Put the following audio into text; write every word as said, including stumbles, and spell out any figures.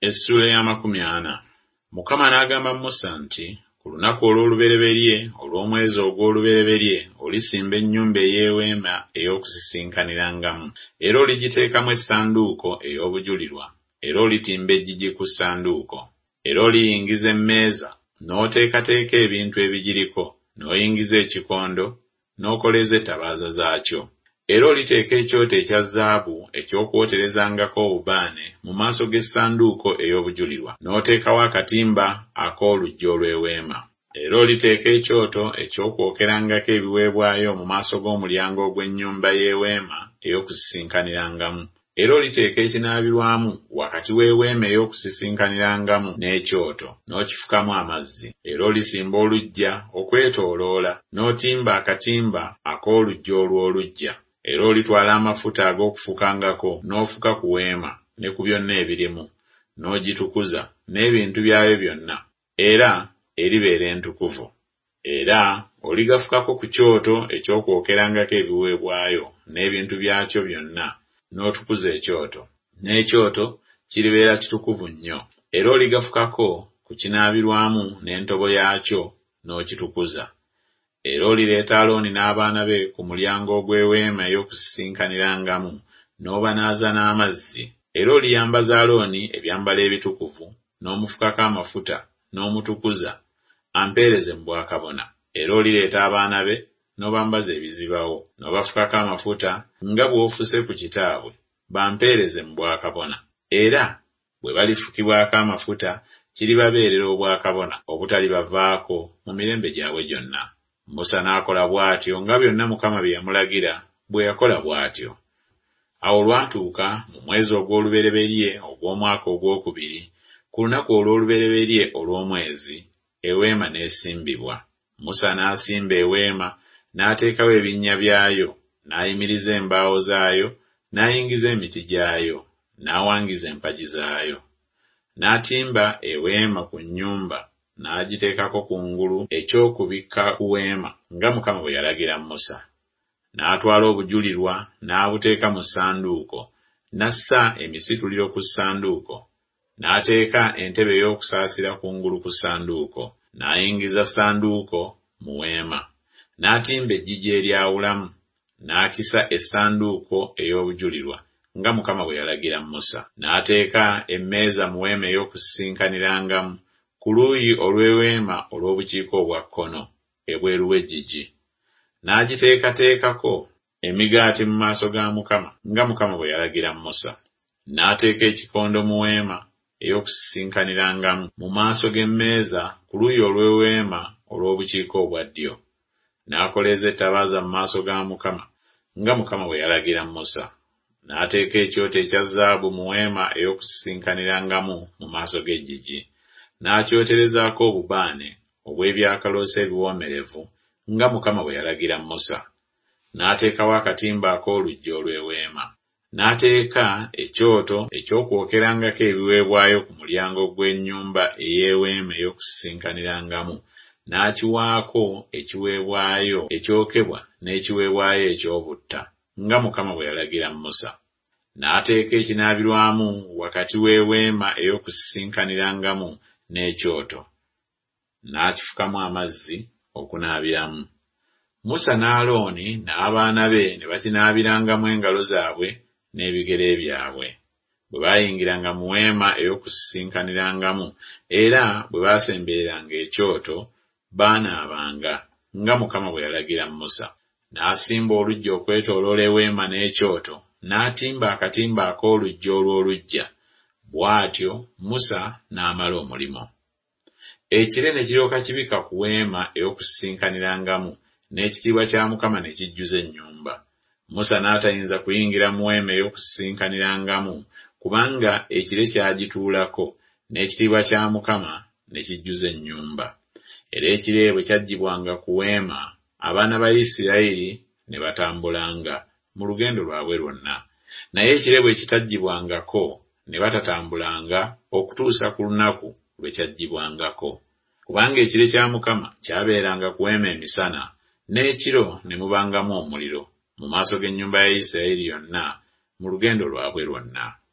Essula ya makumi ana. Mukama n'agamba Musa nti, ku lunaku olw'olubereberye olw'omwezi ogw'olubereberye olisimba ennyumba ey'eweema ey'okusisinkaniramu, era oligiteekamu essanduuko ey'obujulirwa, era olitimba eggigi ku ssanduuko, era oliyingiza emmeeza, n'oteekateeka ebintu ebigiriko, n'oyingiza ekikondo, n'okoleza ettabaaza zaakyo. Era oliteeka ekyoto ekya zaabu eky'okwoterezangako obubaane mu maaso g'essanduuko ey'obujulirwa, n'oteekawo akatimba ak'oluggi olw'eweema. Era oliteeka ekyoto eky'okwokerangako ebiweebwayo mu maaso g'omulyango ogw'ennyumba y'eweema ey'okusisinkaniramu. Era oliteeka ekinaabirwamu wakati w'eweema ey'okusisinkaniramu n'ekyoto, n'okifukamu amazzi. Era olisimba oluggya okwetooloola, n'otimba akatimba ak'oluggi olw'oluggya. Era olitwala amafuta ag'okufukangako n'ofuka ku weema ne ku byonna ebirimu, n'ogitukuza n'ebintu byayo byonna, era eribeera entukuvu. Era oligafukako ku kyoto eky'okwokerangako ebiweebwayo n'ebintu byakyo byonna, n'otukuza ekyoto. N'ekyoto kiribeera kitukuvu nnyo. Era oligafukako ku kinaabirwamu n'entobo yaakyo, n'okitukuza. Era olireeta Alooni n'abaana be ku mulyango ogw'eweema ey'okusisinkaniramu, n'obanaaza n'amazzi. Era oliyambaza Alooni ebyambalo ebitukuvu, n'omufukako amafuta, n'omutukuza, ampeereze mu bwakabona. Era olireeta abaana be, n'obambaza ebizibawo, n'obafukako amafuta, nga bw'ofuse ku kitaabwe, bampeereze mu bwakabona. Era bwe balifukibwako amafuta, kiribabeerera obwakabona obutalibavaako mu mirembe gyabwe gyonna. Musa n'akola bw'atyo nga byonna Mukama bye yamulagira bwe yakola bw'atyo. Awo olwatuuka mu mwezi ogw'olubereberye ogw'omwaka ogwokubiri, ku lunaku olw'olubereberye olw'omwezi, eweema n'esimbibwa. Musa n'asimba eweema, n'ateekawo ebinnya byayo, n'ayimiriza embaawo zaayo, n'ayingiza emiti gyayo, n'awangiza empagi zaayo. N'atimba eweema ku nnyumba, n'agiteekako kungulu eky'okubikka ku weema, nga Mukama bwe yalagira Musa. N'atwala obujulirwa n'abuteeka mu ssanduuko, n'assa emisituliro ku ssanduuko, n'ateeka entebe ey'okusaasira kungulu ku ssanduuko, n'ayingiza ssanduuko mu weema. N'atimba eggigi eryawulamu, n'akisa essanduuko ey'obujulirwa, nga Mukama bwe yalagira Musa. N'ateeka emmeeza mu weema ey'okusisinkaniramu ku luuyi olw'eweema olw'obukiika obwa kkono, ebweru w'eggigi. N'agiteekateekako emigaati mu maaso ga Mukama, nga Mukama bwe yalagira Musa. N'ateeka ekikondo mu weema ey'okusisinkaniramu mu maaso g'emmeeza ku luuyi olw'eweema olw'obukiika obwa ddyo. N'akoleeza ettabaaza mu maaso ga Mukama, nga Mukama bwe yalagira Musa. N'ateeka ekyoto ekya zaabu mu weema ey'okusisinkaniramu mu maaso g'eggigi. N'akyoterezaako obubaane obw'ebyakaloosa ebiwoomerevu, nga Mukama bwe yalagira Musa. N'ateekawo akatimba ak'oluggi olw'eweema. N'ateeka ekyoto eky'okwokerangako ebiweebwayo ku mulyango gw'ennyumba ey'eweema ey'okusisinkaniramu, n'akiwaako ekiweebwayo ekyokebwa n'ekiweebwayo eky'obutta, nga Mukama bwe yalagira Musa. N'ateeka ekinaabirwamu wakati w'eweema ey'okusisinkaniramu n'ekyoto, n'akifukamu amazzi okunaabiramu. Musa ne Alooni n'abaana be ne bakinaabirangamu engalo zaabwe n'ebigere byabwe bwe baayingiranga mu weema ey'okusisinkaniramu, era bwe baasembereranga ekyoto baanaabanga, nga Mukama bwe yalagira Musa. N'asimba oluggi okwetooloola eweema n'ekyoto, n'atimba akatimba ak'oluggi olw'oluggya. Bw'atyo Musa n'amala omulimo. Ekire ne kiryoka kibika ku weema ey'okusisinkaniramu, n'ekitiibwa kya Mukama ne kijjuza ennyumba. Musa n'atayinza kuyingira mu weema ey'okusisinkaniramu kubanga ekire kyagituulako, n'ekitiibwa kya Mukama ne kijjuza ennyumba. Era ekire bwe kyaggyibwanga ku weema, abaana ba Isirayiri ne batambulanga mu lugendo lwabwe lwonna. Naye ekire bwe kitaggyibwangako ne batatambulanga okutuusa ku lunaku lwe kyaggyibwangako. Kubanga ekire kya Mukama kyabeeranga ku weema emisana, n'ekiro ne mubangamu omuliro mu maaso g'ennyumba ya Isirayiri yonna mu lugendo lwabwe lwonna.